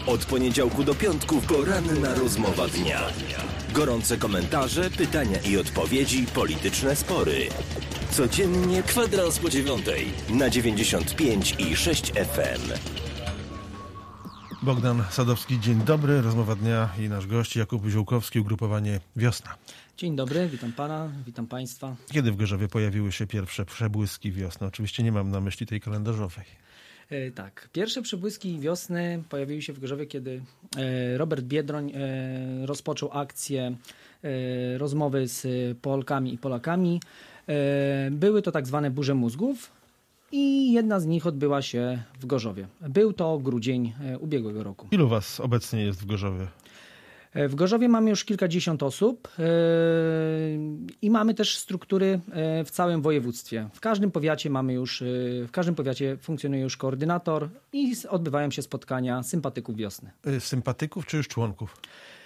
Od poniedziałku do piątku poranna rozmowa dnia. Gorące komentarze, pytania i odpowiedzi, polityczne spory. Codziennie kwadrans po 9:00 na 95,6 FM. Bogdan Sadowski, dzień dobry. Rozmowa dnia i nasz gość Jakub Ziółkowski, ugrupowanie Wiosna. Dzień dobry, witam pana, witam państwa. Kiedy w Gorzowie pojawiły się pierwsze przebłyski wiosny? Oczywiście nie mam na myśli tej kalendarzowej. Tak, pierwsze przebłyski wiosny pojawiły się w Gorzowie, kiedy Robert Biedroń rozpoczął akcję rozmowy z Polkami i Polakami. Były to tak zwane burze mózgów i jedna z nich odbyła się w Gorzowie. Był to grudzień ubiegłego roku. Ilu was obecnie jest w Gorzowie? W Gorzowie mamy już kilkadziesiąt osób i mamy też struktury w całym województwie. W każdym powiacie funkcjonuje już koordynator i odbywają się spotkania sympatyków wiosny. Sympatyków czy już członków?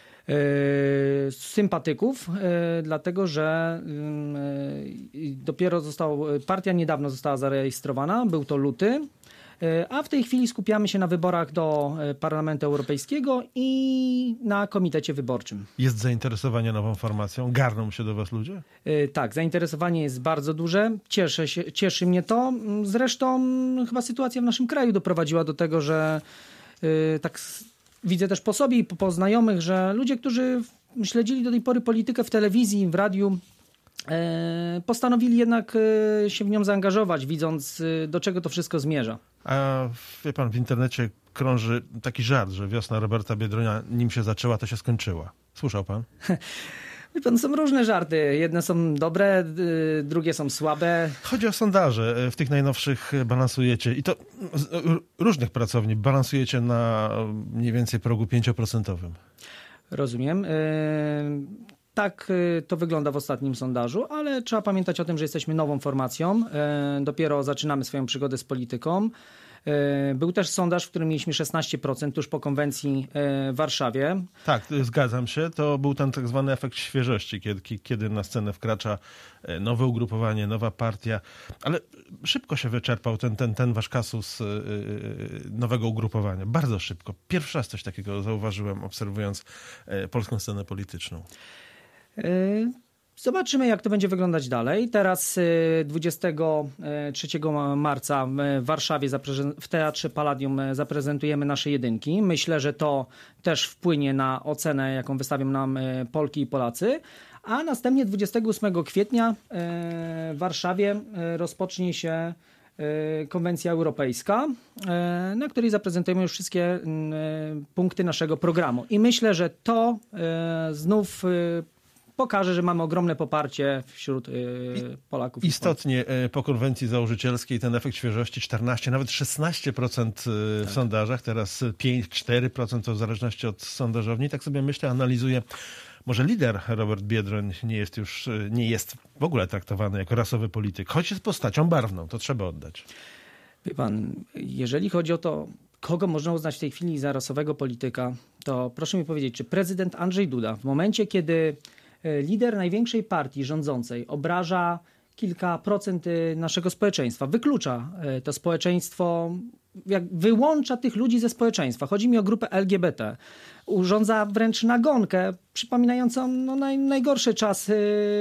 Sympatyków, dlatego że partia niedawno została zarejestrowana, był to luty. A w tej chwili skupiamy się na wyborach do Parlamentu Europejskiego i na komitecie wyborczym. Jest zainteresowanie nową formacją? Garną się do was ludzie? Tak, zainteresowanie jest bardzo duże. Cieszy mnie to. Zresztą chyba sytuacja w naszym kraju doprowadziła do tego, że tak widzę też po sobie i po znajomych, że ludzie, którzy śledzili do tej pory politykę w telewizji, w radiu, postanowili jednak się w nią zaangażować, widząc, do czego to wszystko zmierza. A wie pan, w internecie krąży taki żart, że wiosna Roberta Biedronia, nim się zaczęła, to się skończyła. Słyszał pan? Wie pan, są różne żarty. Jedne są dobre, drugie są słabe. Chodzi o sondaże. W tych najnowszych balansujecie, i to różnych pracowni, balansujecie na mniej więcej progu 5%. Rozumiem. Tak to wygląda w ostatnim sondażu, ale trzeba pamiętać o tym, że jesteśmy nową formacją. Dopiero zaczynamy swoją przygodę z polityką. Był też sondaż, w którym mieliśmy 16% tuż po konwencji w Warszawie. Tak, zgadzam się. To był ten tak zwany efekt świeżości, kiedy na scenę wkracza nowe ugrupowanie, nowa partia. Ale szybko się wyczerpał ten wasz kasus nowego ugrupowania. Bardzo szybko. Pierwszy raz coś takiego zauważyłem, obserwując polską scenę polityczną. Zobaczymy, jak to będzie wyglądać dalej. Teraz 23 marca w Warszawie w Teatrze Palladium zaprezentujemy nasze jedynki. Myślę, że to też wpłynie na ocenę, jaką wystawią nam Polki i Polacy. A następnie 28 kwietnia w Warszawie rozpocznie się konwencja europejska, na której zaprezentujemy już wszystkie punkty naszego programu. I myślę, że to znów pokaże, że mamy ogromne poparcie wśród Polaków. Istotnie po konwencji założycielskiej ten efekt świeżości 14, nawet 16% w sondażach, teraz 5-4% to w zależności od sondażowni. Tak sobie myślę, analizuję. Może lider Robert Biedroń nie jest w ogóle traktowany jako rasowy polityk, choć jest postacią barwną, to trzeba oddać. Wie pan, jeżeli chodzi o to, kogo można uznać w tej chwili za rasowego polityka, to proszę mi powiedzieć, czy prezydent Andrzej Duda w momencie, kiedy lider największej partii rządzącej obraża kilka procent naszego społeczeństwa, wyklucza to społeczeństwo, wyłącza tych ludzi ze społeczeństwa. Chodzi mi o grupę LGBT. Urządza wręcz nagonkę przypominającą najgorsze czasy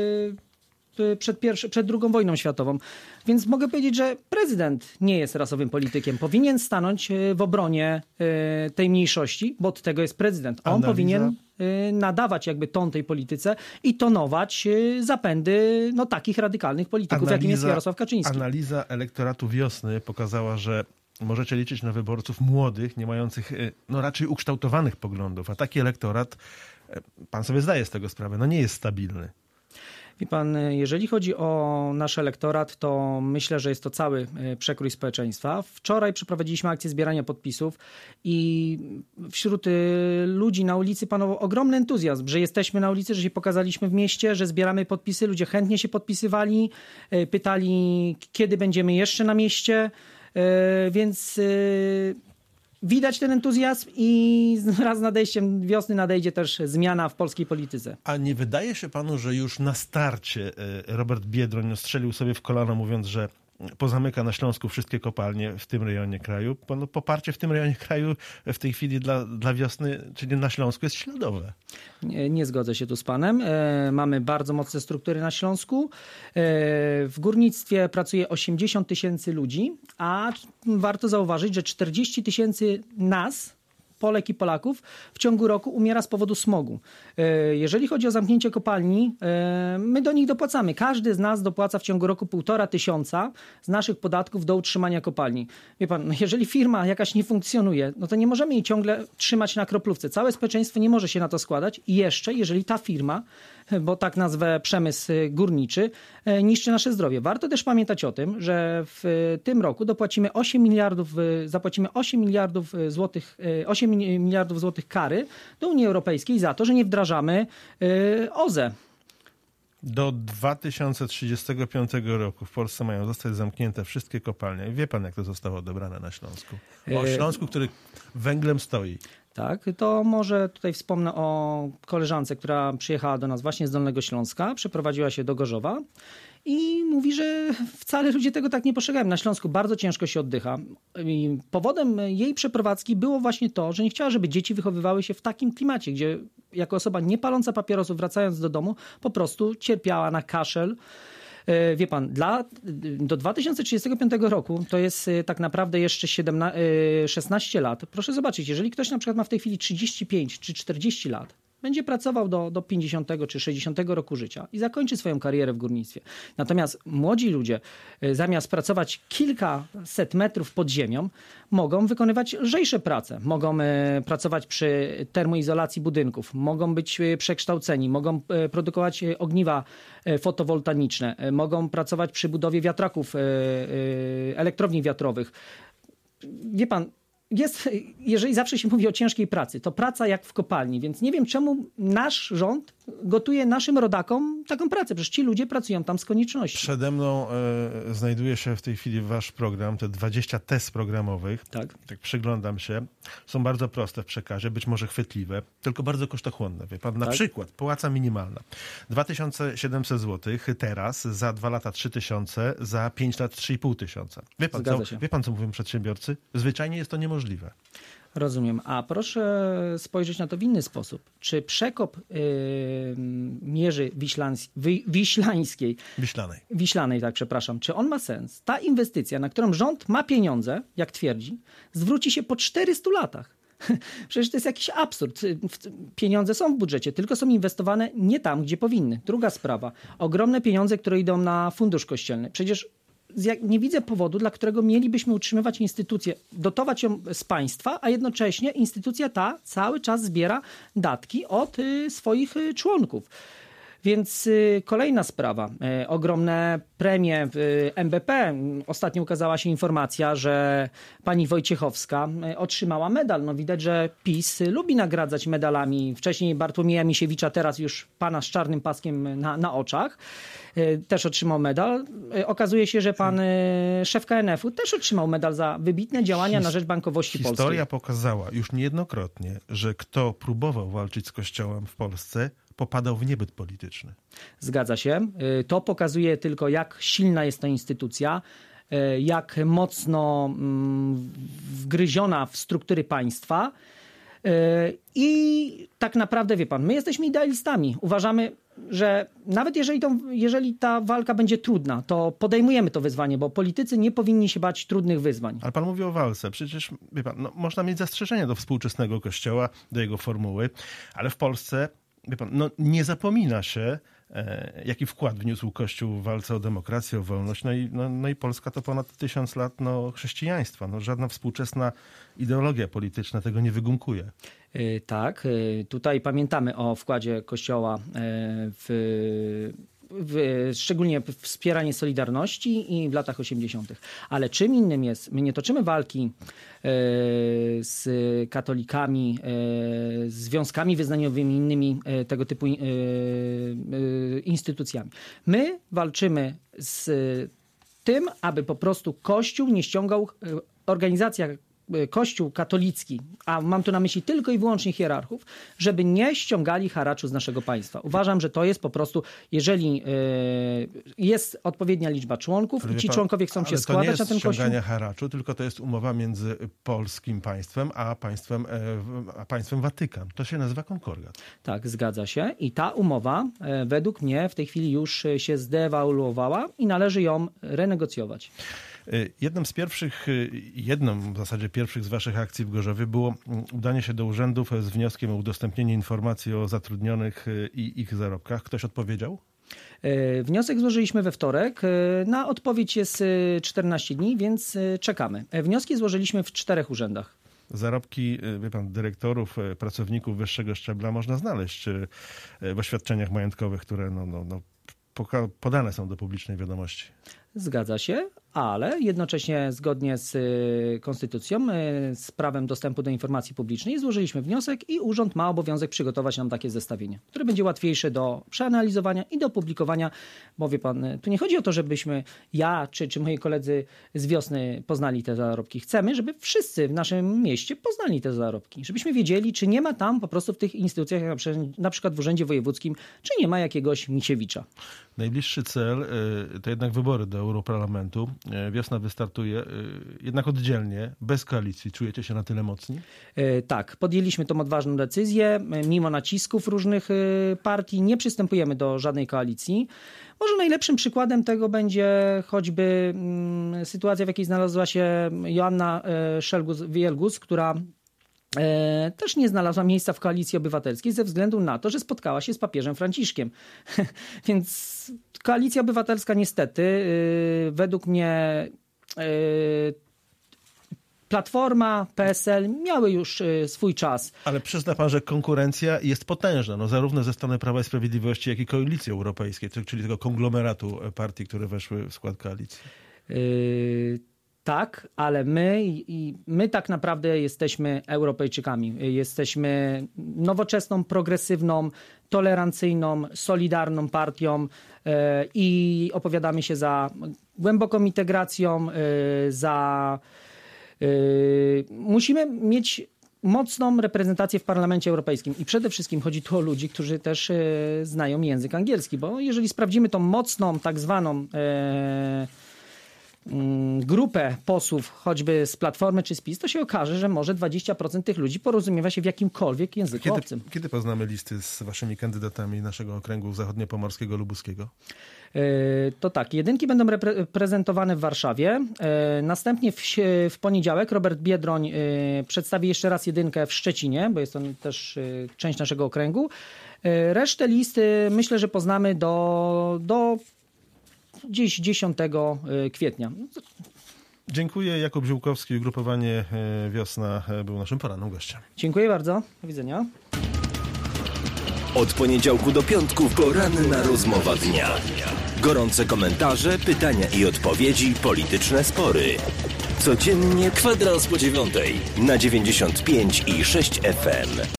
przed II wojną światową. Więc mogę powiedzieć, że prezydent nie jest rasowym politykiem. Powinien stanąć w obronie tej mniejszości, bo od tego jest prezydent. On powinien nadawać jakby ton tej polityce i tonować zapędy takich radykalnych polityków, jakim jest Jarosław Kaczyński. Analiza elektoratu Wiosny pokazała, że możecie liczyć na wyborców młodych, nie mających raczej ukształtowanych poglądów, a taki elektorat, pan sobie zdaje z tego sprawę, nie jest stabilny. Wie pan, jeżeli chodzi o nasz elektorat, to myślę, że jest to cały przekrój społeczeństwa. Wczoraj przeprowadziliśmy akcję zbierania podpisów i wśród ludzi na ulicy panował ogromny entuzjazm, że jesteśmy na ulicy, że się pokazaliśmy w mieście, że zbieramy podpisy. Ludzie chętnie się podpisywali, pytali, kiedy będziemy jeszcze na mieście, więc widać ten entuzjazm i wraz z nadejściem wiosny nadejdzie też zmiana w polskiej polityce. A nie wydaje się panu, że już na starcie Robert Biedroń strzelił sobie w kolano, mówiąc, że pozamyka na Śląsku wszystkie kopalnie w tym rejonie kraju, bo no, poparcie w tym rejonie kraju w tej chwili dla wiosny, czyli na Śląsku, jest śladowe. Nie zgodzę się tu z panem. Mamy bardzo mocne struktury na Śląsku. W górnictwie pracuje 80 000 ludzi, a warto zauważyć, że 40 000 nas, Polek i Polaków, w ciągu roku umiera z powodu smogu. Jeżeli chodzi o zamknięcie kopalni, my do nich dopłacamy. Każdy z nas dopłaca w ciągu roku 1500 z naszych podatków do utrzymania kopalni. Wie pan, jeżeli firma jakaś nie funkcjonuje, no to nie możemy jej ciągle trzymać na kroplówce. Całe społeczeństwo nie może się na to składać i jeszcze, jeżeli ta firma, bo tak nazwę przemysł górniczy, niszczy nasze zdrowie. Warto też pamiętać o tym, że w tym roku zapłacimy 8 miliardów złotych kary do Unii Europejskiej za to, że nie wdrażamy OZE. Do 2035 roku w Polsce mają zostać zamknięte wszystkie kopalnie. Wie pan, jak to zostało odebrane na Śląsku? O Śląsku, który węglem stoi. Tak, to może tutaj wspomnę o koleżance, która przyjechała do nas właśnie z Dolnego Śląska, przeprowadziła się do Gorzowa i mówi, że wcale ludzie tego tak nie postrzegają. Na Śląsku bardzo ciężko się oddycha. I powodem jej przeprowadzki było właśnie to, że nie chciała, żeby dzieci wychowywały się w takim klimacie, gdzie jako osoba nie paląca papierosów, wracając do domu, po prostu cierpiała na kaszel. Wie pan, do 2035 roku to jest tak naprawdę jeszcze 16 lat. Proszę zobaczyć, jeżeli ktoś na przykład ma w tej chwili 35 czy 40 lat, będzie pracował do 50 czy 60 roku życia i zakończy swoją karierę w górnictwie. Natomiast młodzi ludzie, zamiast pracować kilkaset metrów pod ziemią, mogą wykonywać lżejsze prace. Mogą pracować przy termoizolacji budynków, mogą być przekształceni, mogą produkować ogniwa fotowoltaiczne, mogą pracować przy budowie wiatraków, elektrowni wiatrowych. Wie pan, jeżeli zawsze się mówi o ciężkiej pracy, to praca jak w kopalni, więc nie wiem, czemu nasz rząd gotuje naszym rodakom taką pracę. Przecież ci ludzie pracują tam z konieczności. Przede mną znajduje się w tej chwili wasz program, te 20 tez programowych. Tak przyglądam się. Są bardzo proste w przekazie, być może chwytliwe, tylko bardzo kosztochłonne. Wie pan, na przykład płaca minimalna 2700 zł teraz, za 2 lata 3000, za 5 lat 3500. Wie pan, co mówią przedsiębiorcy? Zwyczajnie jest to niemożliwe. Rozumiem. A proszę spojrzeć na to w inny sposób. Czy przekop Mierzy Wiślanej, tak, przepraszam, czy on ma sens? Ta inwestycja, na którą rząd ma pieniądze, jak twierdzi, zwróci się po 400 latach. Przecież to jest jakiś absurd. Pieniądze są w budżecie, tylko są inwestowane nie tam, gdzie powinny. Druga sprawa. Ogromne pieniądze, które idą na fundusz kościelny. Przecież nie widzę powodu, dla którego mielibyśmy utrzymywać instytucję, dotować ją z państwa, a jednocześnie instytucja ta cały czas zbiera datki od swoich członków. Więc kolejna sprawa. Ogromne premie w MBP. Ostatnio ukazała się informacja, że pani Wojciechowska otrzymała medal. No widać, że PiS lubi nagradzać medalami. Wcześniej Bartłomieja Misiewicza, teraz już pana z czarnym paskiem na oczach. Też otrzymał medal. Okazuje się, że pan szef KNF-u też otrzymał medal za wybitne działania na rzecz bankowości polskiej. Historia pokazała już niejednokrotnie, że kto próbował walczyć z Kościołem w Polsce, popadał w niebyt polityczny. Zgadza się. To pokazuje tylko, jak silna jest ta instytucja, jak mocno wgryziona w struktury państwa. I tak naprawdę, wie pan, my jesteśmy idealistami. Uważamy, że nawet jeżeli ta walka będzie trudna, to podejmujemy to wyzwanie, bo politycy nie powinni się bać trudnych wyzwań. Ale pan mówi o walce. Przecież, wie pan, można mieć zastrzeżenia do współczesnego Kościoła, do jego formuły, ale w Polsce, wie pan, nie zapomina się, jaki wkład wniósł Kościół w walce o demokrację, o wolność. No i Polska to ponad 1000 lat chrześcijaństwa. Żadna współczesna ideologia polityczna tego nie wygumkuje. Tak, tutaj pamiętamy o wkładzie Kościoła szczególnie w wspieranie Solidarności i w latach 80. Ale czym innym jest, my nie toczymy walki z katolikami, z związkami wyznaniowymi, innymi tego typu instytucjami. My walczymy z tym, aby po prostu Kościół nie ściągał, organizacja Kościół katolicki, a mam tu na myśli tylko i wyłącznie hierarchów, żeby nie ściągali haraczu z naszego państwa. Uważam, że to jest po prostu, jeżeli jest odpowiednia liczba członków i ci członkowie chcą się składać na ten kościół. To nie jest ściąganie haraczu, tylko to jest umowa między polskim państwem a państwem Watykan. To się nazywa konkordat. Tak, zgadza się. I ta umowa według mnie w tej chwili już się zdewaluowała i należy ją renegocjować. Jedną w zasadzie pierwszych z waszych akcji w Gorzowie było udanie się do urzędów z wnioskiem o udostępnienie informacji o zatrudnionych i ich zarobkach. Ktoś odpowiedział? Wniosek złożyliśmy we wtorek. Na odpowiedź jest 14 dni, więc czekamy. Wnioski złożyliśmy w 4 urzędach. Zarobki, wie pan, dyrektorów, pracowników wyższego szczebla można znaleźć w oświadczeniach majątkowych, które podane są do publicznej wiadomości. Zgadza się, ale jednocześnie zgodnie z konstytucją, z prawem dostępu do informacji publicznej złożyliśmy wniosek i urząd ma obowiązek przygotować nam takie zestawienie, które będzie łatwiejsze do przeanalizowania i do publikowania, bo wie pan, tu nie chodzi o to, żebyśmy ja czy moi koledzy z wiosny poznali te zarobki. Chcemy, żeby wszyscy w naszym mieście poznali te zarobki, żebyśmy wiedzieli, czy nie ma tam po prostu w tych instytucjach, na przykład w Urzędzie Wojewódzkim, czy nie ma jakiegoś Misiewicza. Najbliższy cel to jednak wybory do Europarlamentu. Wiosna wystartuje jednak oddzielnie, bez koalicji. Czujecie się na tyle mocni? Tak, podjęliśmy tą odważną decyzję. Mimo nacisków różnych partii nie przystępujemy do żadnej koalicji. Może najlepszym przykładem tego będzie choćby sytuacja, w jakiej znalazła się Joanna Szelgus-Wielgus, która też nie znalazła miejsca w Koalicji Obywatelskiej ze względu na to, że spotkała się z papieżem Franciszkiem. Więc Koalicja Obywatelska niestety, według mnie Platforma, PSL miały już swój czas. Ale przyzna pan, że konkurencja jest potężna, zarówno ze strony Prawa i Sprawiedliwości, jak i Koalicji Europejskiej, czyli tego konglomeratu partii, które weszły w skład koalicji. Tak, ale my tak naprawdę jesteśmy Europejczykami. Jesteśmy nowoczesną, progresywną, tolerancyjną, solidarną partią i opowiadamy się za głęboką integracją, musimy mieć mocną reprezentację w Parlamencie Europejskim i przede wszystkim chodzi tu o ludzi, którzy też znają język angielski, bo jeżeli sprawdzimy tą mocną, tak zwaną grupę posłów, choćby z Platformy czy z PiS, to się okaże, że może 20% tych ludzi porozumiewa się w jakimkolwiek języku obcym. Kiedy poznamy listy z waszymi kandydatami naszego okręgu zachodniopomorskiego, lubuskiego? To tak, jedynki będą prezentowane w Warszawie. Następnie w poniedziałek Robert Biedroń przedstawi jeszcze raz jedynkę w Szczecinie, bo jest to też część naszego okręgu. Resztę listy myślę, że poznamy do gdzieś 10 kwietnia. Dziękuję. Jakub Ziółkowski, ugrupowanie Wiosna był naszym porannym gościem. Dziękuję bardzo. Do widzenia. Od poniedziałku do piątku poranna rozmowa dnia. Gorące komentarze, pytania i odpowiedzi, polityczne spory. Codziennie kwadrans po 9 na 95,6 FM.